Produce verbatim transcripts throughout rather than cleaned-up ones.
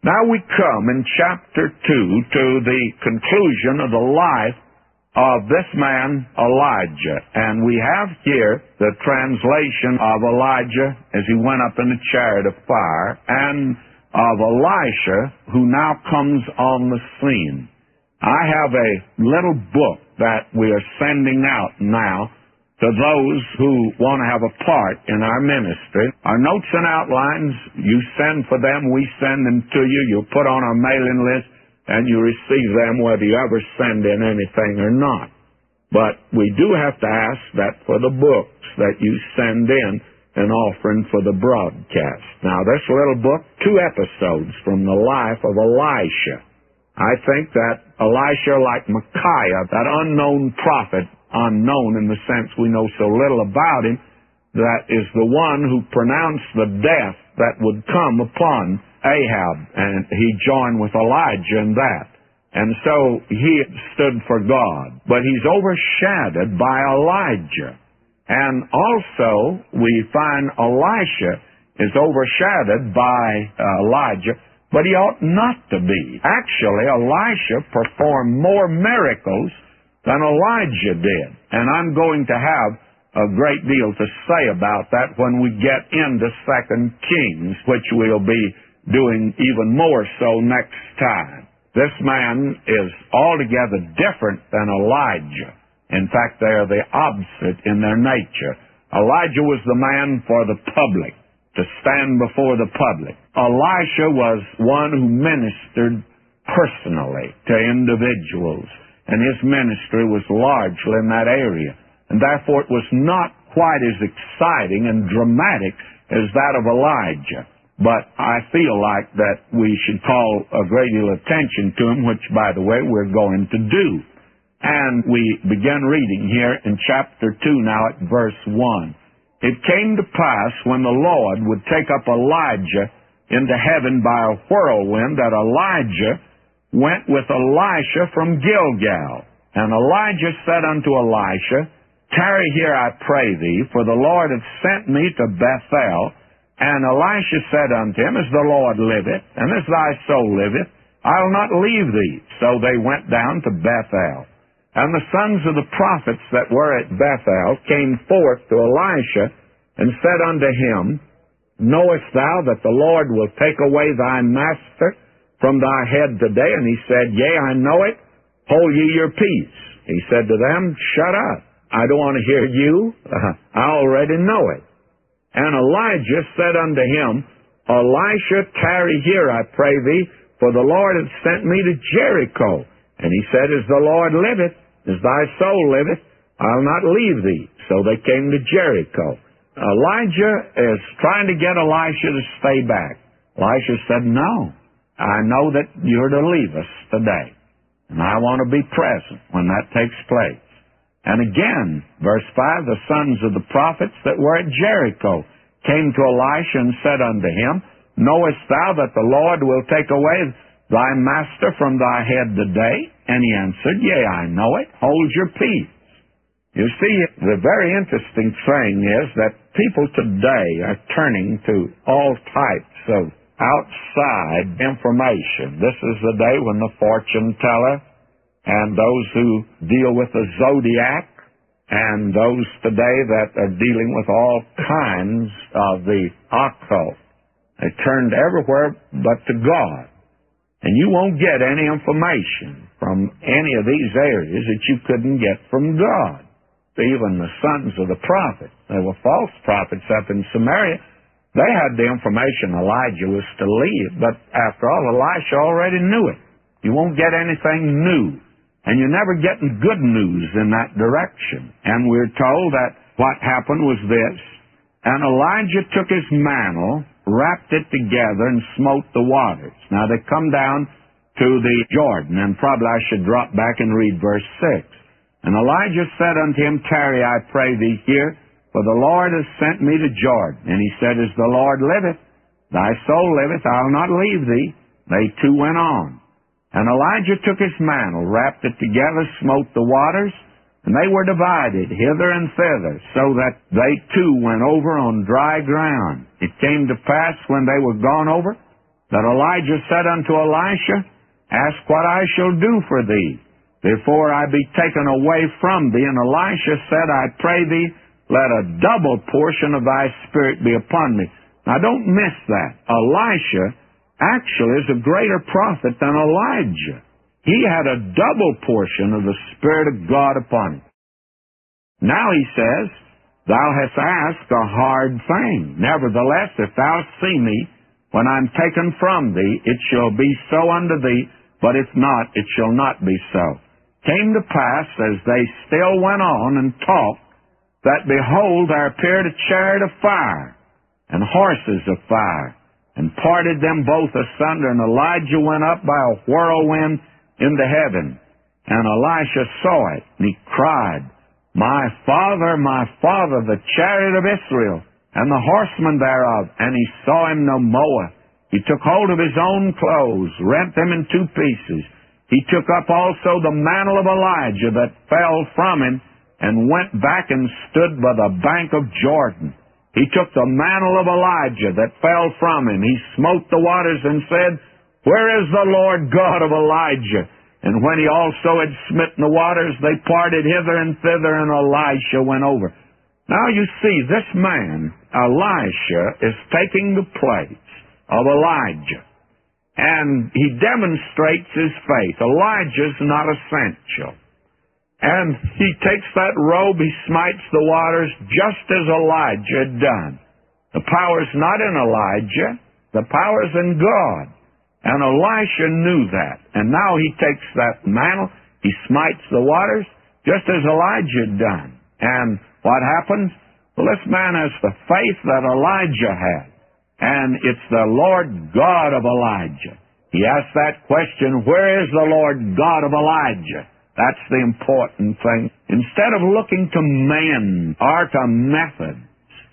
Now we come in chapter two to the conclusion of the life of this man Elijah. And we have here the translation of Elijah as he went up in the chariot of fire, and of Elisha, who now comes on the scene. I have a little book that we are sending out now to those who want to have a part in our ministry. Our notes and outlines, you send for them, we send them to you. You'll put on our mailing list, and you receive them whether you ever send in anything or not. But we do have to ask that for the books that you send in, an offering for the broadcast. Now, this little book, two episodes from the life of Elisha. I think that Elisha, like Micaiah, that unknown prophet, unknown in the sense we know so little about him, that is the one who pronounced the death that would come upon Ahab, and he joined with Elijah in that. And so he stood for God. But he's overshadowed by Elijah. And also, we find Elisha is overshadowed by uh, Elijah, but he ought not to be. Actually, Elisha performed more miracles than Elijah did. And I'm going to have a great deal to say about that when we get into Second Kings, which we'll be doing even more so next time. This man is altogether different than Elijah. In fact, they are the opposite in their nature. Elijah was the man for the public, to stand before the public. Elisha was one who ministered personally to individuals, and his ministry was largely in that area. And therefore it was not quite as exciting and dramatic as that of Elijah. But I feel like that we should call a great deal of attention to him, which, by the way, we're going to do. And we begin reading here in chapter two now at verse one. It came to pass when the Lord would take up Elijah into heaven by a whirlwind that Elijah went with Elisha from Gilgal. And Elijah said unto Elisha, Tarry here, I pray thee, for the Lord hath sent me to Bethel. And Elisha said unto him, As the Lord liveth, and as thy soul liveth, I'll not leave thee. So they went down to Bethel. And the sons of the prophets that were at Bethel came forth to Elisha, and said unto him, Knowest thou that the Lord will take away thy master from thy head today? And he said, Yea, I know it. Hold ye your peace. He said to them, Shut up. I don't want to hear you. Uh, I already know it. And Elijah said unto him, Elisha, tarry here, I pray thee, for the Lord hath sent me to Jericho. And he said, As the Lord liveth, as thy soul liveth, I'll not leave thee. So they came to Jericho. Elijah is trying to get Elisha to stay back. Elisha said, No, I know that you're to leave us today, and I want to be present when that takes place. And again, verse five, the sons of the prophets that were at Jericho came to Elisha and said unto him, Knowest thou that the Lord will take away thy master from thy head today? And he answered, Yea, I know it. Hold your peace. You see, the very interesting thing is that people today are turning to all types of outside information. This is the day when the fortune teller and those who deal with the zodiac and those today that are dealing with all kinds of the occult, they turned everywhere but to God. And you won't get any information from any of these areas that you couldn't get from God. Even the sons of the prophets, there were false prophets up in Samaria. They had the information Elijah was to leave, but after all, Elisha already knew it. You won't get anything new, and you're never getting good news in that direction. And we're told that what happened was this, and Elijah took his mantle, wrapped it together, and smote the waters. Now they come down to the Jordan, and probably I should drop back and read verse six. And Elijah said unto him, Tarry, I pray thee here, for the Lord has sent me to Jordan. And he said, As the Lord liveth, thy soul liveth, I'll not leave thee. They two went on. And Elijah took his mantle, wrapped it together, smote the waters, and they were divided hither and thither, so that they two went over on dry ground. It came to pass when they were gone over, that Elijah said unto Elisha, Ask what I shall do for thee, before I be taken away from thee. And Elisha said, I pray thee, let a double portion of thy spirit be upon me. Now don't miss that. Elisha actually is a greater prophet than Elijah. He had a double portion of the Spirit of God upon him. Now he says, Thou hast asked a hard thing. Nevertheless, if thou see me, when I'm taken from thee, it shall be so unto thee, but if not, it shall not be so. Came to pass, as they still went on and talked, that behold, there appeared a chariot of fire, and horses of fire, and parted them both asunder, and Elijah went up by a whirlwind into heaven. And Elisha saw it, and he cried, My father, my father, the chariot of Israel, and the horsemen thereof. And he saw him no more. He took hold of his own clothes, rent them in two pieces. He took up also the mantle of Elijah that fell from him, and went back and stood by the bank of Jordan. He took the mantle of Elijah that fell from him. He smote the waters and said, Where is the Lord God of Elijah? And when he also had smitten the waters, they parted hither and thither, and Elisha went over. Now you see, this man, Elisha, is taking the place of Elijah. And he demonstrates his faith. Elijah's not essential. And he takes that robe, he smites the waters, just as Elijah had done. The power's not in Elijah, the power's in God. And Elisha knew that. And now he takes that mantle, he smites the waters, just as Elijah had done. And what happens? Well, this man has the faith that Elijah had. And it's the Lord God of Elijah. He asked that question, Where is the Lord God of Elijah? That's the important thing. Instead of looking to men or to methods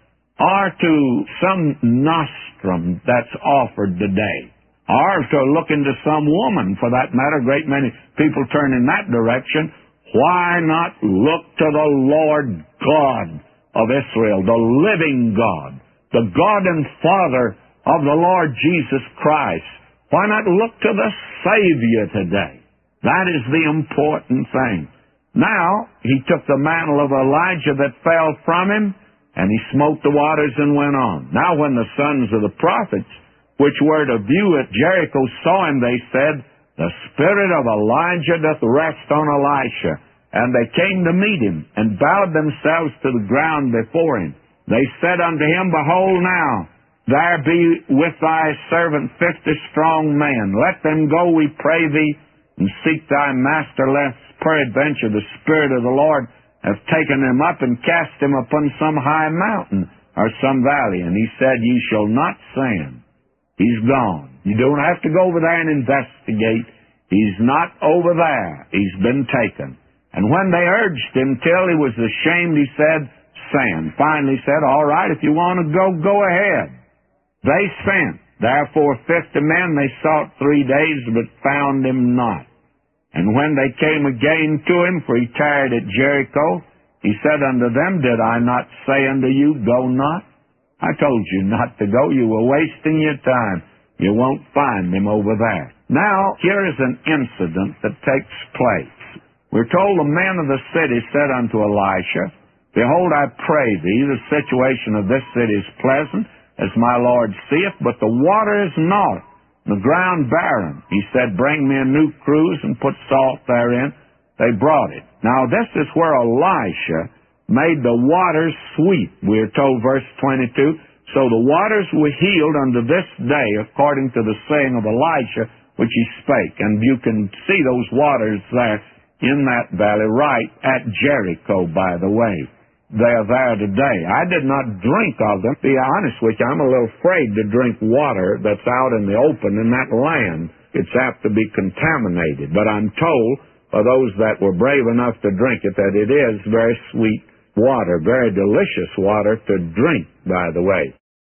or to some nostrum that's offered today, or to look into some woman, for that matter, a great many people turn in that direction, why not look to the Lord God of Israel, the living God, the God and Father of the Lord Jesus Christ? Why not look to the Savior today? That is the important thing. Now, he took the mantle of Elijah that fell from him, and he smote the waters and went on. Now, when the sons of the prophets, which were to view at Jericho, saw him, they said, The spirit of Elijah doth rest on Elisha. And they came to meet him, and bowed themselves to the ground before him. They said unto him, Behold now, there be with thy servant fifty strong men. Let them go, we pray thee, and seek thy master, lest peradventure the Spirit of the Lord have taken him up and cast him upon some high mountain or some valley. And he said, Ye shall not send. He's gone. You don't have to go over there and investigate. He's not over there. He's been taken. And when they urged him till he was ashamed, he said, Send. Finally said, All right, if you want to go, go ahead. They sent. Therefore fifty men they sought three days, but found him not. And when they came again to him, for he tarried at Jericho, he said unto them, Did I not say unto you, Go not? I told you not to go. You were wasting your time. You won't find him over there. Now, here is an incident that takes place. We're told the men of the city said unto Elisha, Behold, I pray thee, the situation of this city is pleasant, as my Lord seeth, but the water is naught, the ground barren. He said, Bring me a new cruse and put salt therein. They brought it. Now this is where Elisha made the waters sweet. We are told, verse twenty-two, So the waters were healed unto this day, according to the saying of Elisha, which he spake. And you can see those waters there in that valley, right at Jericho, by the way. They are there today. I did not drink of them. To be honest with you, I'm a little afraid to drink water that's out in the open in that land. It's apt to be contaminated. But I'm told by those that were brave enough to drink it that it is very sweet water, very delicious water to drink, by the way.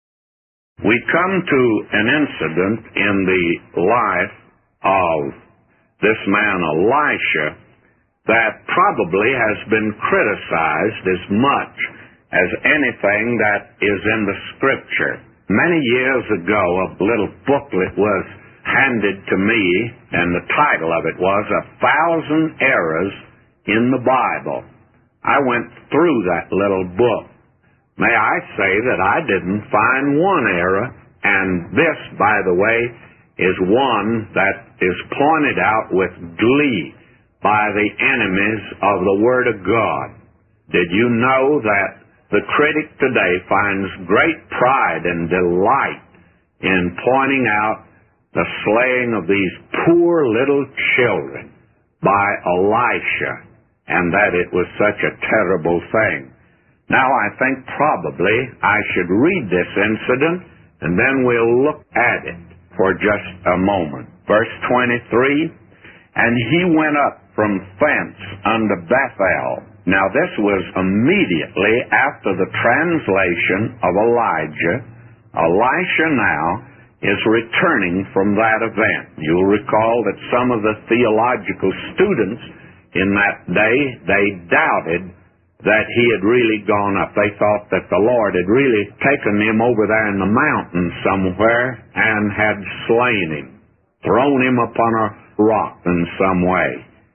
We come to an incident in the life of this man Elisha that probably has been criticized as much as anything that is in the Scripture. Many years ago, a little booklet was handed to me, and the title of it was A Thousand Errors in the Bible. I went through that little book. May I say that I didn't find one error, and this, by the way, is one that is pointed out with glee by the enemies of the Word of God. Did you know that the critic today finds great pride and delight in pointing out the slaying of these poor little children by Elisha, and that it was such a terrible thing? Now, I think probably I should read this incident, and then we'll look at it for just a moment. Verse twenty-three, and he went up from thence unto Bethel. Now, this was immediately after the translation of Elijah. Elisha now is returning from that event. You'll recall that some of the theological students in that day, they doubted that he had really gone up. They thought that the Lord had really taken him over there in the mountains somewhere and had slain him, thrown him upon a rock in some way.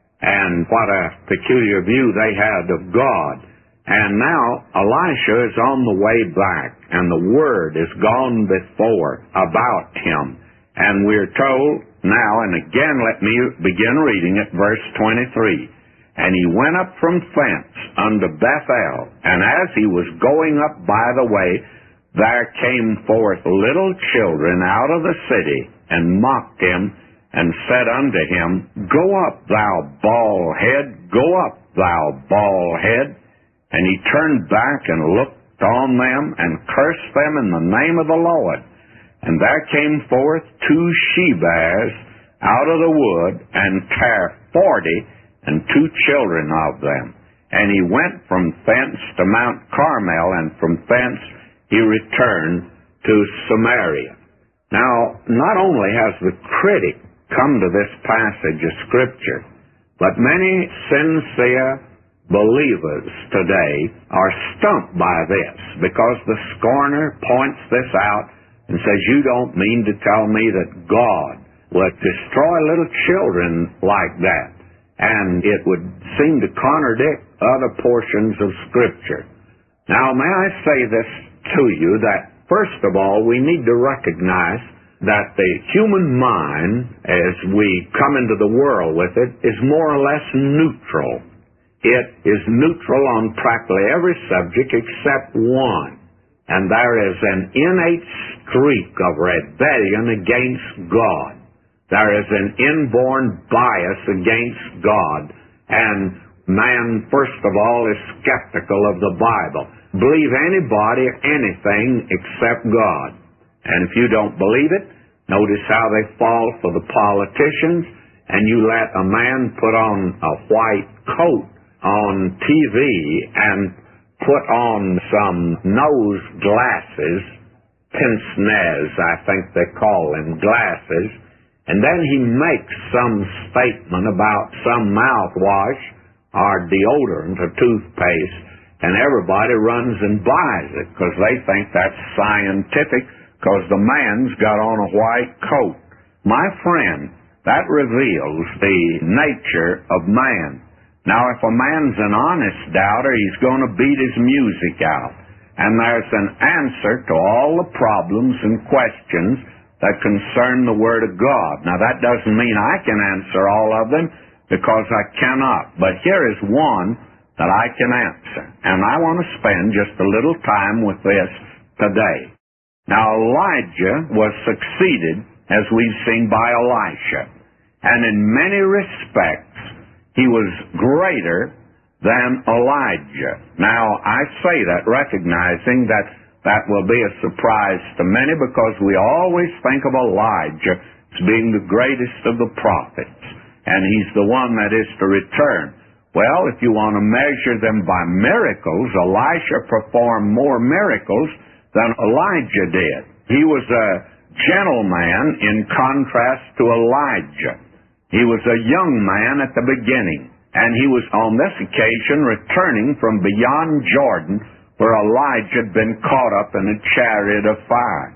And what a peculiar view they had of God. And now Elisha is on the way back, and the word is gone before about him. And we're told now, and again let me begin reading at verse twenty-three. And he went up from thence unto Bethel, and as he was going up by the way, there came forth little children out of the city, and mocked him, and said unto him, Go up, thou bald head, go up, thou bald head. And he turned back and looked on them, and cursed them in the name of the Lord. And there came forth two she-bears out of the wood, and tare forty, and two children of them. And he went from thence to Mount Carmel, and from thence he returned to Samaria. Now, not only has the critic come to this passage of Scripture, but many sincere believers today are stumped by this, because the scorner points this out and says, you don't mean to tell me that God would destroy little children like that. And it would seem to contradict other portions of Scripture. Now, may I say this to you, that first of all, we need to recognize that the human mind, as we come into the world with it, is more or less neutral. It is neutral on practically every subject except one. And there is an innate streak of rebellion against God. There is an inborn bias against God. And man, first of all, is skeptical of the Bible. Believe anybody or anything except God. And if you don't believe it, notice how they fall for the politicians, and you let a man put on a white coat on T V and put on some nose glasses, pince-nez, I think they call them, glasses, and then he makes some statement about some mouthwash or deodorant or toothpaste, and everybody runs and buys it because they think that's scientific, because the man's got on a white coat. My friend, that reveals the nature of man. Now, if a man's an honest doubter, he's going to beat his music out. And there's an answer to all the problems and questions that concern the Word of God. Now, that doesn't mean I can answer all of them, because I cannot. But here is one that I can answer. And I want to spend just a little time with this today. Now, Elijah was succeeded, as we've seen, by Elisha. And in many respects, he was greater than Elijah. Now, I say that recognizing that that will be a surprise to many, because we always think of Elijah as being the greatest of the prophets, and he's the one that is to return. Well, if you want to measure them by miracles, Elisha performed more miracles than Elijah did. He was a gentleman in contrast to Elijah. He was a young man at the beginning, and he was on this occasion returning from beyond Jordan, where Elijah had been caught up in a chariot of fire.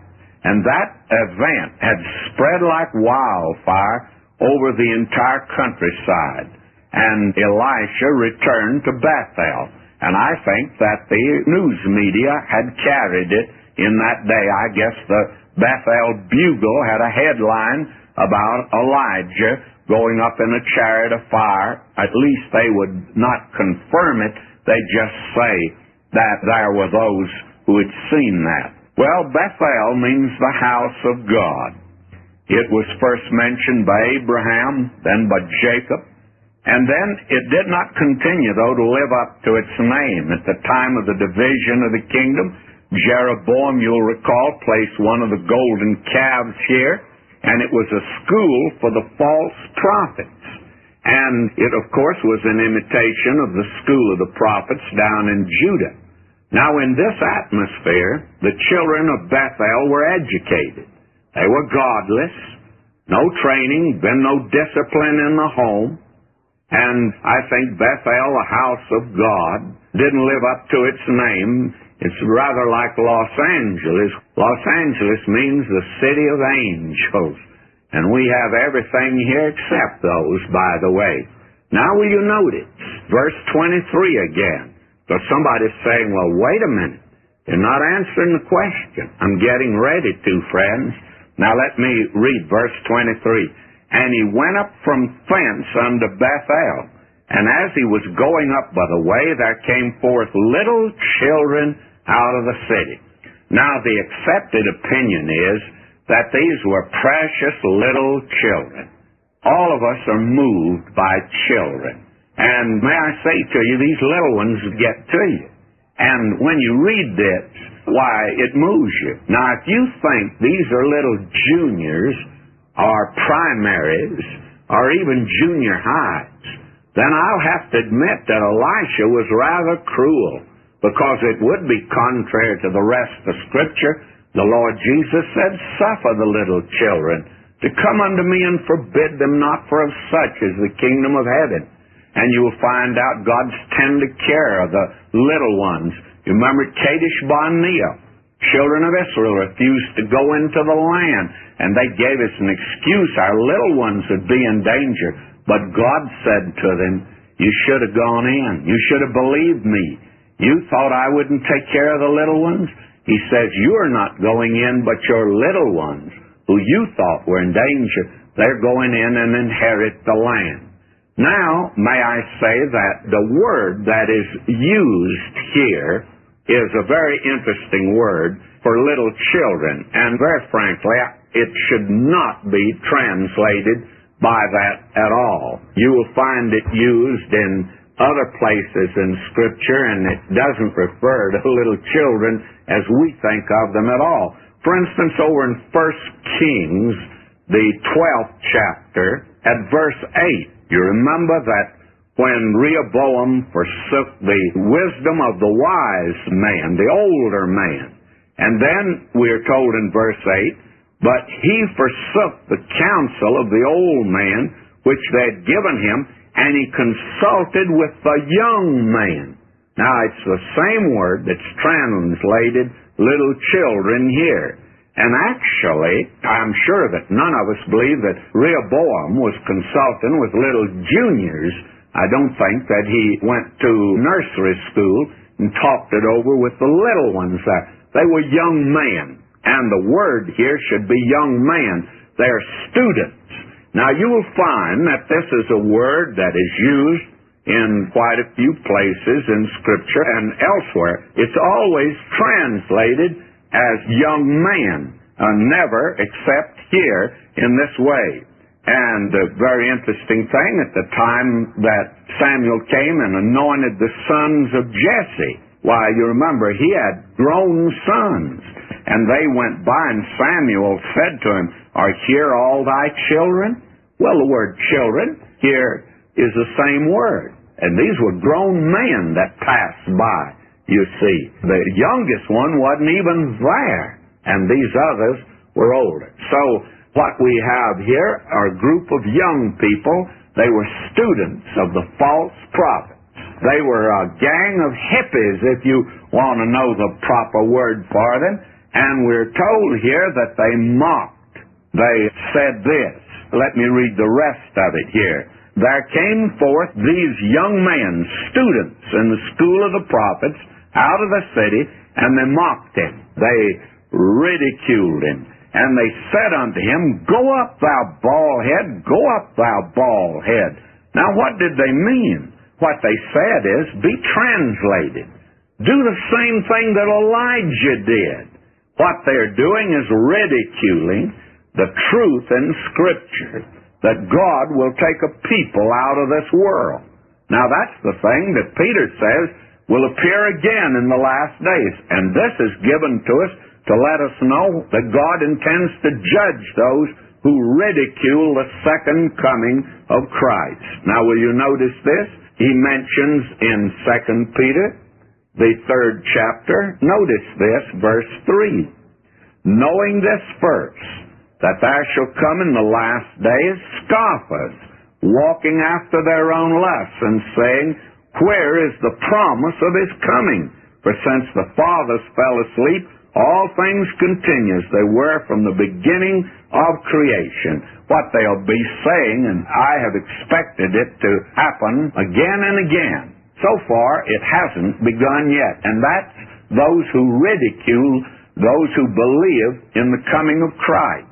And that event had spread like wildfire over the entire countryside. And Elisha returned to Bethel. And I think that the news media had carried it in that day. I guess the Bethel Bugle had a headline about Elijah going up in a chariot of fire. At least they would not confirm it. They just say that there were those who had seen that. Well, Bethel means the house of God. It was first mentioned by Abraham, then by Jacob, and then it did not continue, though, to live up to its name. At the time of the division of the kingdom, Jeroboam, you'll recall, placed one of the golden calves here, and it was a school for the false prophets. And it, of course, was an imitation of the school of the prophets down in Judah. Now, in this atmosphere, the children of Bethel were educated. They were godless, no training, been no discipline in the home. And I think Bethel, the house of God, didn't live up to its name. It's rather like Los Angeles. Los Angeles means the city of angels. And we have everything here except those, by the way. Now will you notice verse twenty-three again? So somebody's saying, well, wait a minute. You're not answering the question. I'm getting ready to, friends. Now let me read verse twenty-three. And he went up from thence unto Bethel, and as he was going up by the way, there came forth little children out of the city. Now the accepted opinion is that these were precious little children. All of us are moved by children. And may I say to you, these little ones get to you. And when you read this, why, it moves you. Now, if you think these are little juniors or primaries or even junior highs, then I'll have to admit that Elisha was rather cruel, because it would be contrary to the rest of Scripture. The Lord Jesus said, suffer the little children to come unto me and forbid them not, for of such is the kingdom of heaven. And you will find out God's tender care of the little ones. You remember Kadesh Barnea. Children of Israel refused to go into the land, and they gave us an excuse. Our little ones would be in danger. But God said to them, you should have gone in. You should have believed me. You thought I wouldn't take care of the little ones? He says, you are not going in, but your little ones, who you thought were in danger, they're going in and inherit the land. Now, may I say that the word that is used here is a very interesting word for little children. And very frankly, it should not be translated by that at all. You will find it used in other places in Scripture, and it doesn't refer to little children as we think of them at all. For instance, over in First Kings, the twelfth chapter, at verse eight, you remember that when Rehoboam forsook the wisdom of the wise man, the older man, and then we are told in verse eight, but he forsook the counsel of the old man, which they had given him, and he consulted with the young man. Now, it's the same word that's translated little children here. And actually, I'm sure that none of us believe that Rehoboam was consulting with little juniors. I don't think that he went to nursery school and talked it over with the little ones. They were young men. And the word here should be young men. They're students. Now, you will find that this is a word that is used in quite a few places in Scripture and elsewhere. It's always translated as young man, uh, never except here in this way. And a very interesting thing, at the time that Samuel came and anointed the sons of Jesse, why, you remember, he had grown sons. And they went by, and Samuel said to him, are here all thy children? Well, the word children here is the same word. And these were grown men that passed by, you see. The youngest one wasn't even there, and these others were older. So what we have here are a group of young people. They were students of the false prophets. They were a gang of hippies, if you want to know the proper word for them. And we're told here that they mocked. They said this. Let me read the rest of it here. There came forth these young men, students in the school of the prophets, out of the city, and they mocked him. They ridiculed him. And they said unto him, Go up, thou bald head, go up, thou bald head. Now what did they mean? What they said is, be translated. Do the same thing that Elijah did. What they're doing is ridiculing the truth in Scripture, that God will take a people out of this world. Now that's the thing that Peter says will appear again in the last days. And this is given to us to let us know that God intends to judge those who ridicule the second coming of Christ. Now will you notice this? He mentions in Second Peter, the third chapter, notice this, verse three. Knowing this first, that there shall come in the last days scoffers, walking after their own lusts, and saying, Where is the promise of his coming? For since the fathers fell asleep, all things continue as they were from the beginning of creation. What they'll be saying, and I have expected it to happen again and again. So far, it hasn't begun yet. And that's those who ridicule those who believe in the coming of Christ.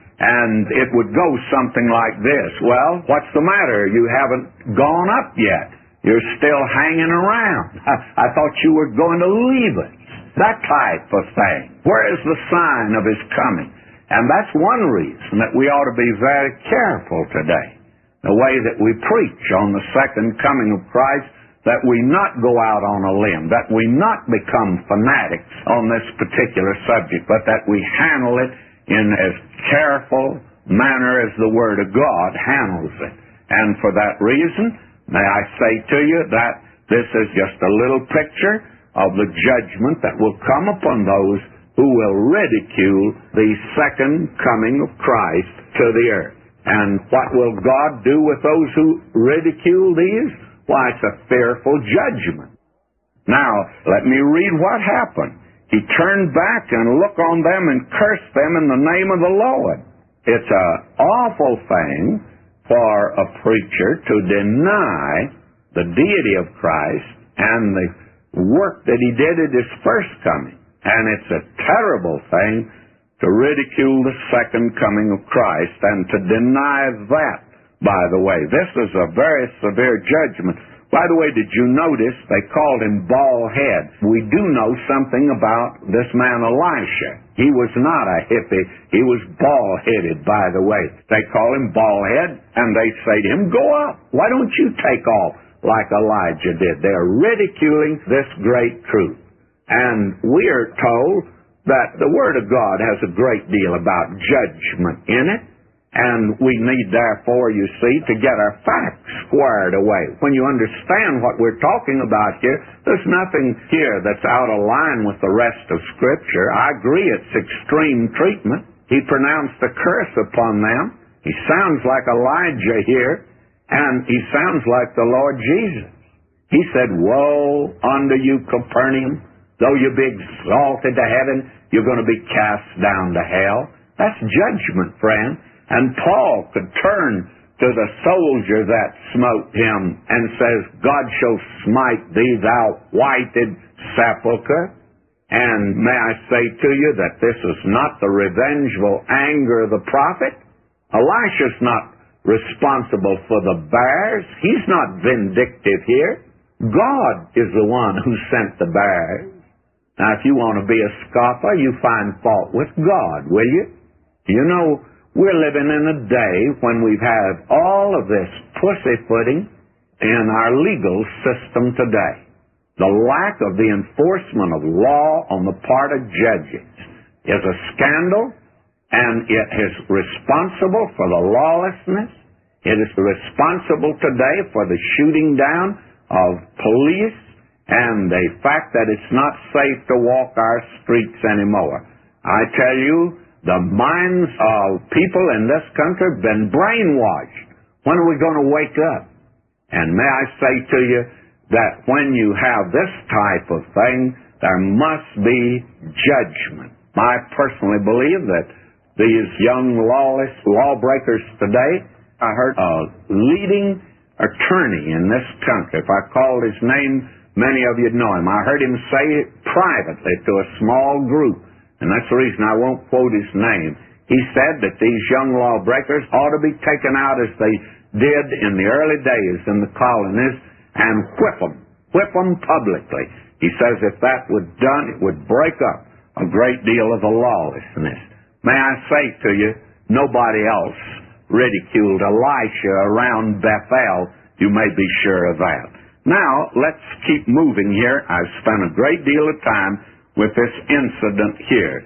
And it would go something like this. Well, what's the matter? You haven't gone up yet. You're still hanging around. I, I thought you were going to leave us. That type of thing. Where is the sign of his coming? And that's one reason that we ought to be very careful today. The way that we preach on the second coming of Christ, that we not go out on a limb, that we not become fanatics on this particular subject, but that we handle it in as careful manner as the Word of God handles it. And for that reason, may I say to you that this is just a little picture of the judgment that will come upon those who will ridicule the second coming of Christ to the earth. And what will God do with those who ridicule these? Why, it's a fearful judgment. Now, let me read what happened. He turned back and looked on them and cursed them in the name of the Lord. It's an awful thing for a preacher to deny the deity of Christ and the work that he did at his first coming. And it's a terrible thing to ridicule the second coming of Christ and to deny that, by the way. This is a very severe judgment. By the way, did you notice they called him bald head? We do know something about this man Elisha. He was not a hippie. He was bald-headed, by the way. They call him bald head, and they say to him, Go up. Why don't you take off like Elijah did? They're ridiculing this great truth. And we are told that the Word of God has a great deal about judgment in it. And we need, therefore, you see, to get our facts squared away. When you understand what we're talking about here, there's nothing here that's out of line with the rest of Scripture. I agree it's extreme treatment. He pronounced a curse upon them. He sounds like Elijah here, and he sounds like the Lord Jesus. He said, Woe unto you, Capernaum! Though you be exalted to heaven, you're going to be cast down to hell. That's judgment, friend. And Paul could turn to the soldier that smote him and says, God shall smite thee, thou whited sepulchre. And may I say to you that this is not the revengeful anger of the prophet. Elisha's not responsible for the bears. He's not vindictive here. God is the one who sent the bears. Now, if you want to be a scoffer, you find fault with God, will you? You know, we're living in a day when we've had all of this pussyfooting in our legal system today. The lack of the enforcement of law on the part of judges is a scandal, and it is responsible for the lawlessness. It is responsible today for the shooting down of police and the fact that it's not safe to walk our streets anymore. I tell you, the minds of people in this country have been brainwashed. When are we going to wake up? And may I say to you that when you have this type of thing, there must be judgment. I personally believe that these young lawless lawbreakers today, I heard a leading attorney in this country, if I called his name, many of you know him. I heard him say it privately to a small group, and that's the reason I won't quote his name. He said that these young lawbreakers ought to be taken out as they did in the early days in the colonies and whip them, whip them publicly. He says if that was done, it would break up a great deal of the lawlessness. May I say to you, nobody else ridiculed Elisha around Bethel. You may be sure of that. Now, let's keep moving here. I've spent a great deal of time with this incident here.